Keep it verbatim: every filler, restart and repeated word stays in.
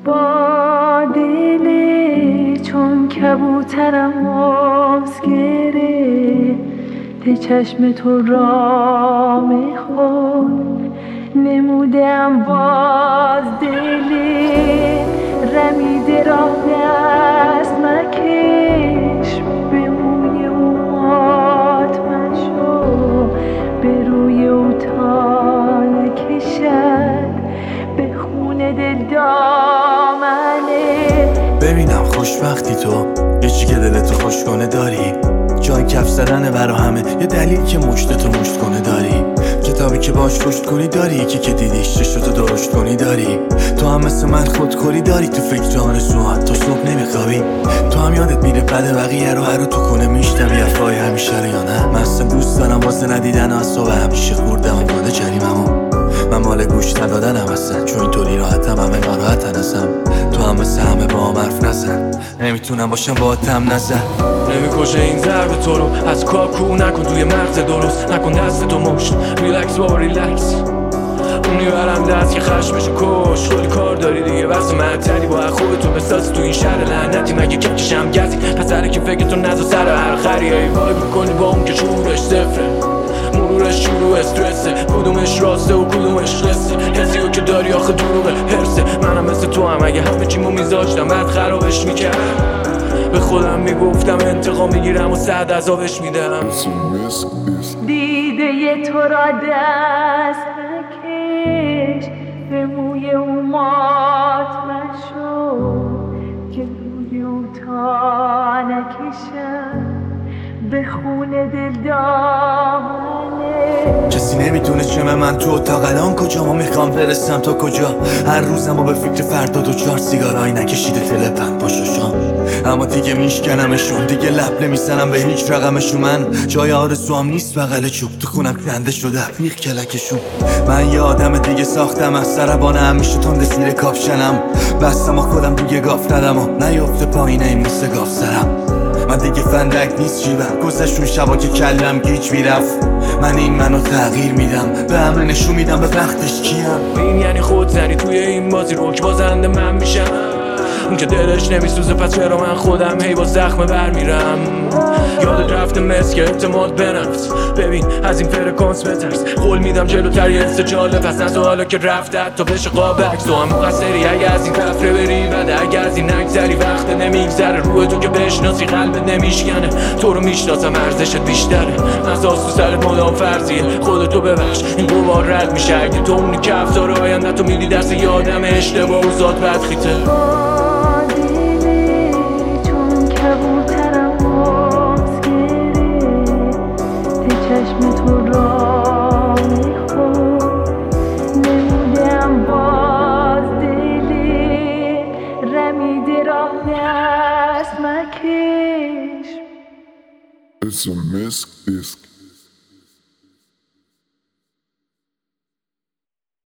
با دلی چون کبوترم آز گرفته چشم تو را میخون نمودم باز دلی رمیده را دست مکش به موی او ماتمن شو به روی او تا نکشد به خون دل دامنه. ببینم خوشبختی تو یه چی که دلتو خوش کنه داری، جای کف زدنه برا همه، یه دلیل که مشتتو مشت کنه داری، کتابی که باش پشت کنی داری، یکی که دیدیش چشتو درشت کنی داری، تو هم مثل من خودخوری داری، تو فکر آرزوهات تا صبح نمیخوابی، تو هم یادت میره بده بقیه رو هر رو تو خونه میشنوی افای همیشه رو یا نه. من اصلا دوست دارم واسه ندیدن اصابه همیشه خوردم یاد جریممو، من مال گوش ندادنم اصلا چون اینطوری راحتم همه ناراحتن ازم، تو هم مثل همه با هم حرف نزن نمیتونم باشم با تم نزن. نمیکشه این ضرب تو رو از کاکو نکن توی مغز درست نکن دست تو مشت ریلکس بابا ریلکس اونی برم دست که خشمشو کش کلی کار داری دیگه بس معطلی با خوبتون بساز تو این شهر لعنتی مگه ککشم گزی پسره که فکرتون نزا سر هر خری ای وای میکنی با اون که شورش صفره مرورش شروع استرسه کدومش راسته و کدومش قصه کسیو که داری آخه دروغه هرسه منم مثل تو هم اگه همه چیمو میذاشتم بعد خرابش میکرد به خودم میگفتم انتقام میگیرم و صد عذابش میدم. دیده تو را دست نکش به موی او ماتمن شو که روی او تا نکشم به خون دل دامنه. کسی نمیدونه چمه من تو اتاق الان کجا ما میخوام برسم تا کجا، هر روزم و به فکر فردا دو چهار سیگارایی نکشیده تلپم پاشوشام، اما دیگه میشکنمشون دیگه لب نمیزنم به هیچ رقمشون، من جای آرزوام نیست بغل چوب تو خونم کنده شده بیخ کلکشون، من یه آدم دیگه ساختم از سربانه همیشه تند زیر کاپشنم بستم و خودم دیگه گاف ندم و نیفته پایینه این مثل گاف سرم، من دیگه فندک نیست جیبم گذشون شبا که کلم گیج میرفت، من این منو تغییر میدم به همه نشون میدم به وقتش کیم. این یعنی خود زنی توی این بازی روک بازنده من میشم، اون که دلش نمیسوزه پس چرا من خودم هی با زخم برمیرم، یاد رفته مسک اعتماد به نفس ببین از این فرکانس بترس قول میدم جلوتر یه حس جالب پس نزو حالا که رفته حتی بشه قابک تو هم مقصری اگه از این کفره بری بده اگه از این نگذری وقت نمیگذره روح تو که بشناسی قلبت نمیشکنه تو رو میشناسم ارزشت بیشتره اساس تو سرت مدام فرضیه خودتو ببخش این قبار رد میشه اگه تو اونی که افتار آینده تو میدی دست یادم اشتباه و ذات بدخیته. چشم تو را میخون نمودم باز دلی رمیده را دست مکش. It's a misc disc.